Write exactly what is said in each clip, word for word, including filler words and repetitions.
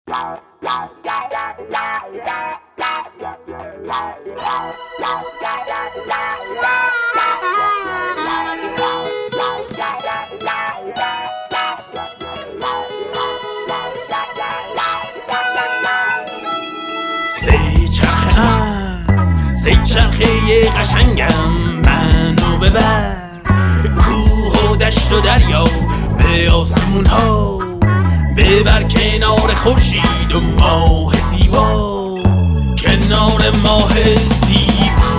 سی چرخه ام سی چرخه قشنگم منو ببر کوه و دشت و دریا به آسمون ها ببر کنار خورشید و ماه زیبا کنار ماه زیبا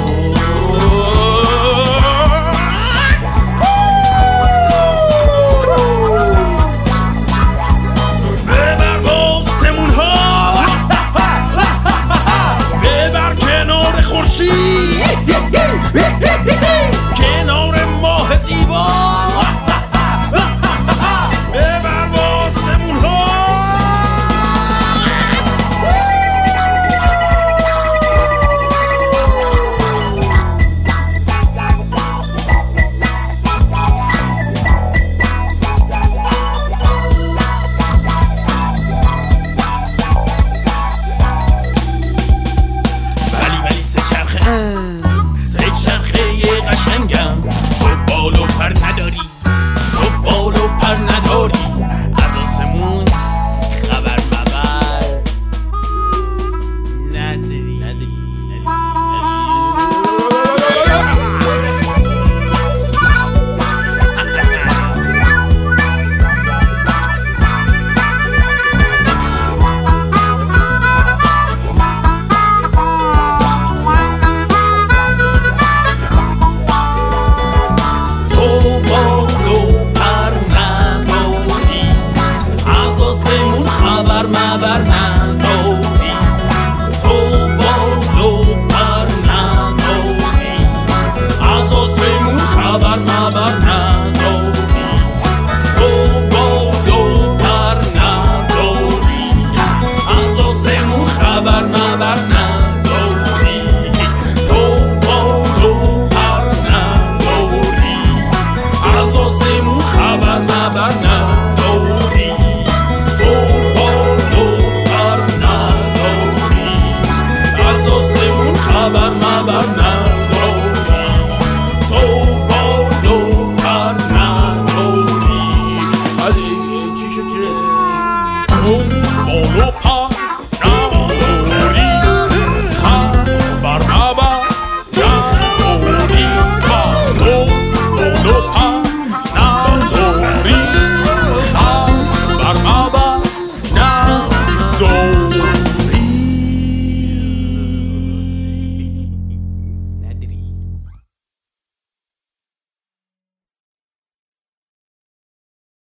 ببر به آسمون ها ببر کنار خورشید کنار ماه زیبا سی چرخه قشنگم تو بال و پر نداری تو بال و پر نداری از آسمون خبر مبر نداری نداری مبر نداری تو بال و پر نداری از آسمون خبر مبر نداری تو بال و پر نداری از آسمون خبر مبر نداری تو بال و پر نداری از آسمون خبر مبر نداری خبر مبر نداری تو بال و پر نداری علی چی شد تو بال و